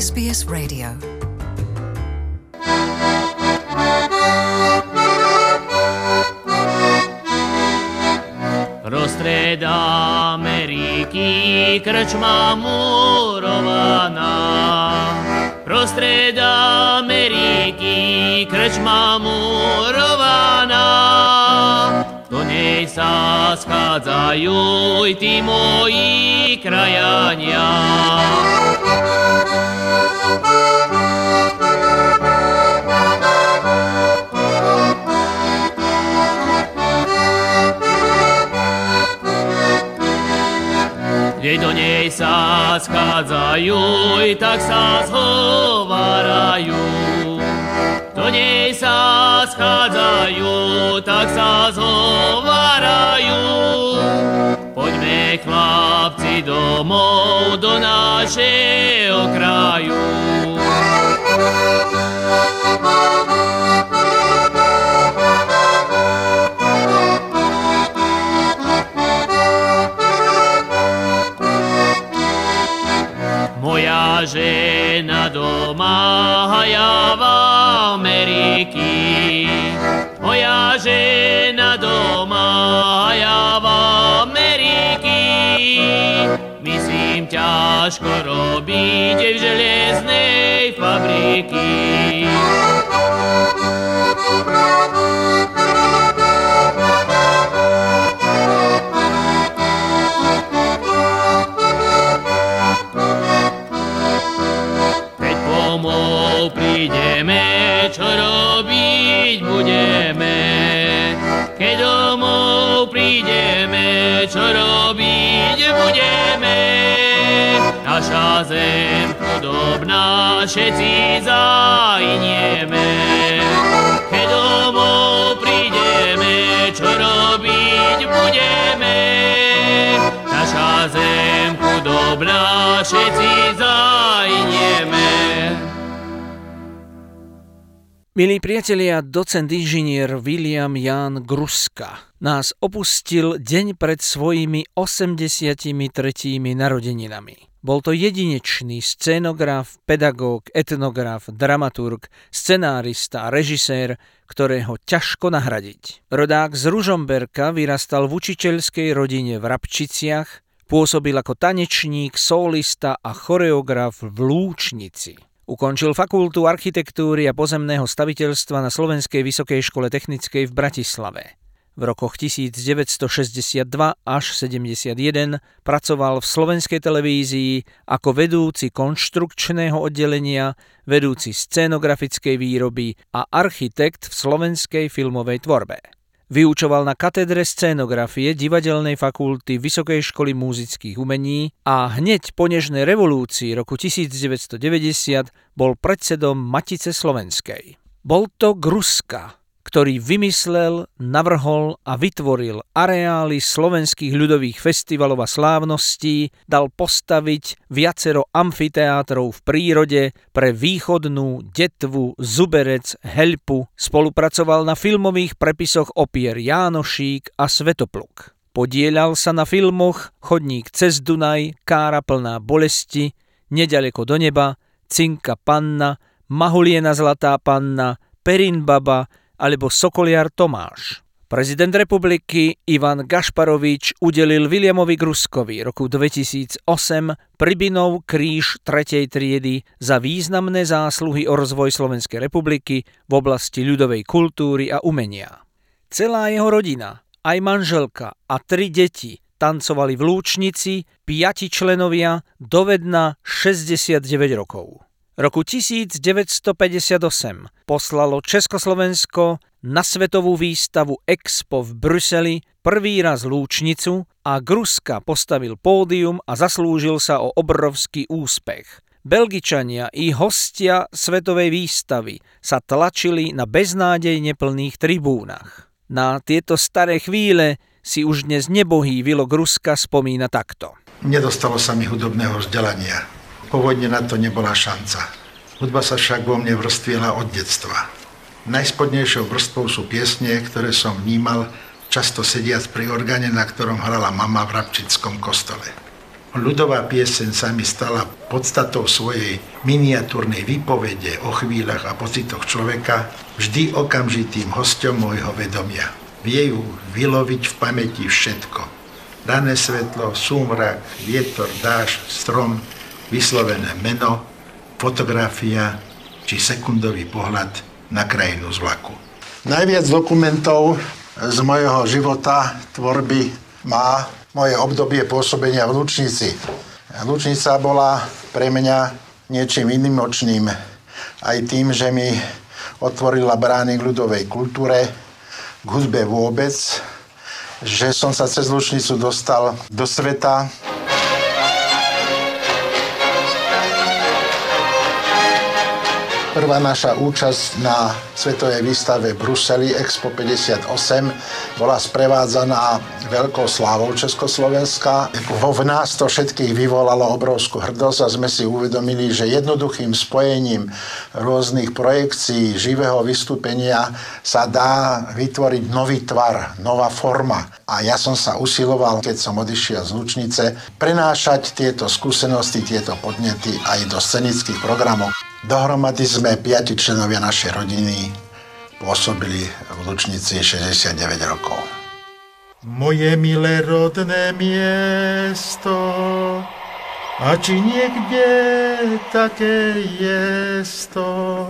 SBS Radio. Prostred Ameriky krčma murovaná. Prostred Ameriky krčma murovaná. Do nej sa schádzajú i tí moji krajania. Kde do nej sa schádzajú, i tak sa zhovárajú. Do nej sa schádzajú, tak sa zhovárajú. Poďme, chlapci, domov do našeho kraju. Moja žena doma haja v Ameriky. Moja žena doma haja v Ameriky. Myslím, ťažko robiť v železnej fabriky. Prídeme, čo robiť budeme. Keď domov prídeme, čo robiť budeme. Naša zem chudobná, všetci zahynieme. Keď domov prídeme, čo robiť budeme. Naša zem chudobná, všetci zahynieme. Milí priatelia, docent inžinier William Jan Gruska nás opustil deň pred svojimi 83. narodeninami. Bol to jedinečný scénograf, pedagóg, etnograf, dramaturg, scenárista a režisér, ktorého ťažko nahradiť. Rodák z Ružomberka vyrastal v učiteľskej rodine v Rabčiciach, pôsobil ako tanečník, solista a choreograf v Lúčnici. Ukončil fakultu architektúry a pozemného staviteľstva na Slovenskej vysokej škole technickej v Bratislave. V rokoch 1962 až 71 pracoval v Slovenskej televízii ako vedúci konštrukčného oddelenia, vedúci scénografickej výroby a architekt v slovenskej filmovej tvorbe. Vyučoval na katedre scénografie Divadelnej fakulty Vysokej školy múzických umení a hneď po nežnej revolúcii roku 1990 bol predsedom Matice slovenskej. Bol to Gruska, ktorý vymyslel, navrhol a vytvoril areály slovenských ľudových festivalov a slávností, dal postaviť viacero amfiteátrov v prírode pre Východnú, Detvu, Zuberec, Heľpu, spolupracoval na filmových prepisoch opier Jánošík a Svetopluk. Podieľal sa na filmoch Chodník cez Dunaj, Kára plná bolesti, Neďaleko do neba, Cinka panna, Mahuliena zlatá panna, Perin baba alebo Sokoliar Tomáš. Prezident republiky Ivan Gašparovič udelil Williamovi Gruskovi roku 2008 Pribinov kríž 3. triedy za významné zásluhy o rozvoj Slovenskej republiky v oblasti ľudovej kultúry a umenia. Celá jeho rodina, aj manželka a 3 deti tancovali v Lúčnici, 5 členovia dovedna 69 rokov. Roku 1958 poslalo Československo na svetovú výstavu Expo v Bruseli prvý raz Lúčnicu a Gruska postavil pódium a zaslúžil sa o obrovský úspech. Belgičania i hostia svetovej výstavy sa tlačili na beznádejne plných tribúnach. Na tieto staré chvíle si už dnes nebohý Vilo Gruska spomína takto. Nedostalo sa mi hudobného vzdelania. Pôvodne na to nebola šanca. Hudba sa však vo mne vrstviela od detstva. Najspodnejšou vrstvou sú piesne, ktoré som vnímal, často sediac pri orgáne, na ktorom hrala mama v Rabčickom kostole. Ľudová pieseň sa mi stala podstatou svojej miniatúrnej výpovede o chvíľach a pocitoch človeka, vždy okamžitým hosťom môjho vedomia. Vie ju vyloviť v pamäti všetko. Rané svetlo, súmrak, vietor, dážď, strom, vyslovené meno, fotografia či sekundový pohľad na krajinu z vlaku. Najviac dokumentov z mojho života, tvorby má moje obdobie pôsobenia v Lučnici. Lučnica bola pre mňa niečím výnimočným aj tým, že mi otvorila brány k ľudovej kultúre, k hudbe vôbec, že som sa cez Lučnicu dostal do sveta. Prvá naša účasť na svetovej výstave v Bruseli Expo 58 bola sprevádzaná veľkou slávou Československa. V nás to všetkých vyvolalo obrovskú hrdosť a sme si uvedomili, že jednoduchým spojením rôznych projekcií živého vystúpenia sa dá vytvoriť nový tvar, nová forma. A ja som sa usiloval, keď som odišiel z Lučnice, prenášať tieto skúsenosti, tieto podnety aj do scenických programov. Dohromady sme 5 členovia našej rodiny pôsobili v Lučnici 69 rokov. Moje milé rodné miesto, a či niekde také jesto,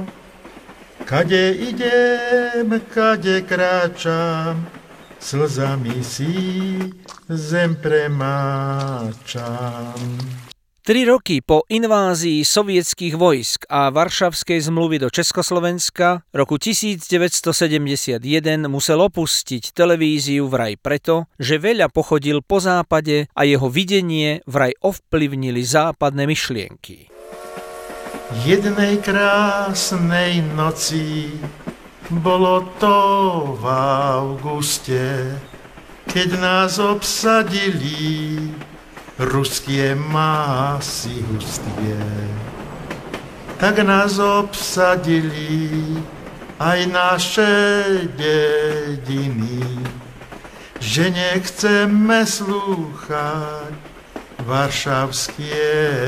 kade idem, kade kráčam, slzami si zem premáčam. 3 roky po invázii sovietských vojsk a Varšavskej zmluvy do Československa roku 1971 musel opustiť televíziu vraj preto, že veľa pochodil po západe a jeho videnie vraj ovplyvnili západné myšlienky. Jednej krásnej noci bolo to v auguste, keď nás obsadili ruské masy hustie. Tak nás obsadili aj naše dediny, že nechceme slúchať varšavské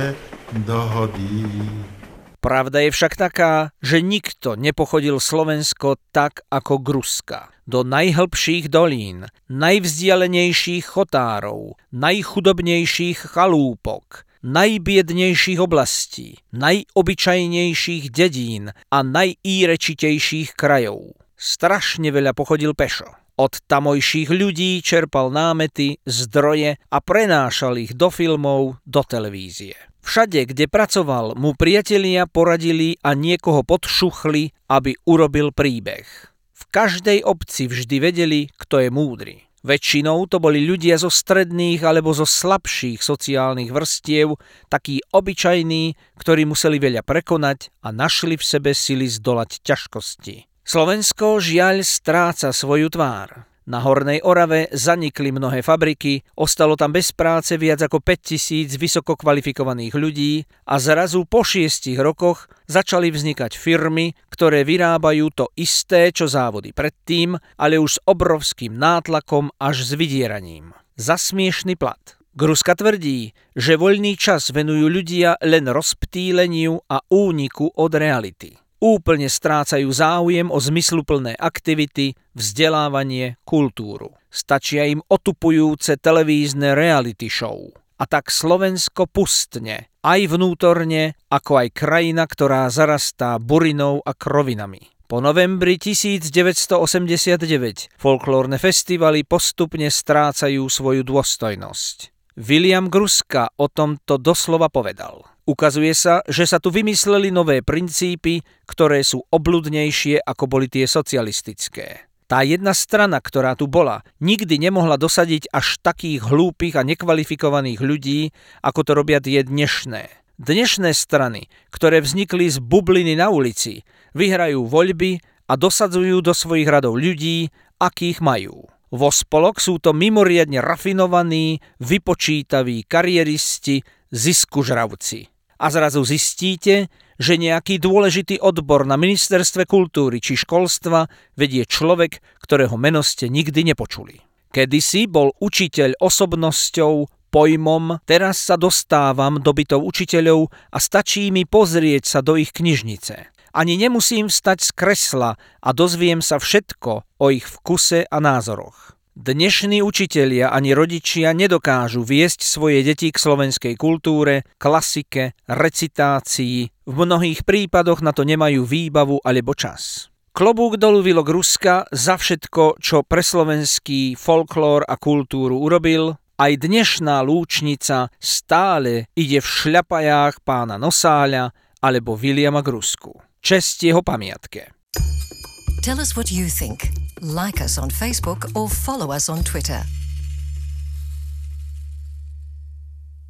dohody. Pravda je však taká, že nikto nepochodil Slovensko tak ako Gruska. Do najhlbších dolín, najvzdialenejších chotárov, najchudobnejších chalúpok, najbiednejších oblastí, najobyčajnejších dedín a najírečitejších krajov. Strašne veľa pochodil pešo. Od tamojších ľudí čerpal námety, zdroje a prenášal ich do filmov, do televízie. Všade, kde pracoval, mu priatelia poradili a niekoho podšuchli, aby urobil príbeh. V každej obci vždy vedeli, kto je múdry. Väčšinou to boli ľudia zo stredných alebo zo slabších sociálnych vrstiev, takí obyčajní, ktorí museli veľa prekonať a našli v sebe sily zdolať ťažkosti. Slovensko žiaľ stráca svoju tvár. Na Hornej Orave zanikli mnohé fabriky, ostalo tam bez práce viac ako 5000 vysoko kvalifikovaných ľudí a zrazu po 6 rokoch začali vznikať firmy, ktoré vyrábajú to isté, čo závody predtým, ale už s obrovským nátlakom až s vydieraním. Za smiešný plat. Gruska tvrdí, že voľný čas venujú ľudia len rozptýleniu a úniku od reality. Úplne strácajú záujem o zmysluplné aktivity, vzdelávanie, kultúru. Stačia im otupujúce televízne reality show. A tak Slovensko pustne, aj vnútorne, ako aj krajina, ktorá zarastá burinou a krovinami. Po novembri 1989 folklórne festivaly postupne strácajú svoju dôstojnosť. William Gruska o tomto doslova povedal. Ukazuje sa, že sa tu vymysleli nové princípy, ktoré sú obľudnejšie, ako boli tie socialistické. Tá jedna strana, ktorá tu bola, nikdy nemohla dosadiť až takých hlúpych a nekvalifikovaných ľudí, ako to robia tie dnešné. Dnešné strany, ktoré vznikli z bubliny na ulici, vyhrajú voľby a dosadzujú do svojich radov ľudí, akých majú. Vo spolok sú to mimoriadne rafinovaní, vypočítaví kariéristi, ziskužravci. A zrazu zistíte, že nejaký dôležitý odbor na ministerstve kultúry či školstva vedie človek, ktorého meno ste nikdy nepočuli. Kedysi bol učiteľ osobnosťou, pojmom teraz sa dostávam do bytov učiteľov a stačí mi pozrieť sa do ich knižnice. Ani nemusím vstať z kresla a dozviem sa všetko o ich vkuse a názoroch. Dnešní učitelia ani rodičia nedokážu viesť svoje deti k slovenskej kultúre, klasike, recitácii. V mnohých prípadoch na to nemajú výbavu alebo čas. Klobúk dolu Vilo Gruska za všetko, čo pre slovenský folklór a kultúru urobil. Aj dnešná lúčnica stále ide v šľapajách pána Nosáľa alebo Viliama Grusku. Česť jeho pamiatke. Tell us what you think. Like us on Facebook or follow us on Twitter.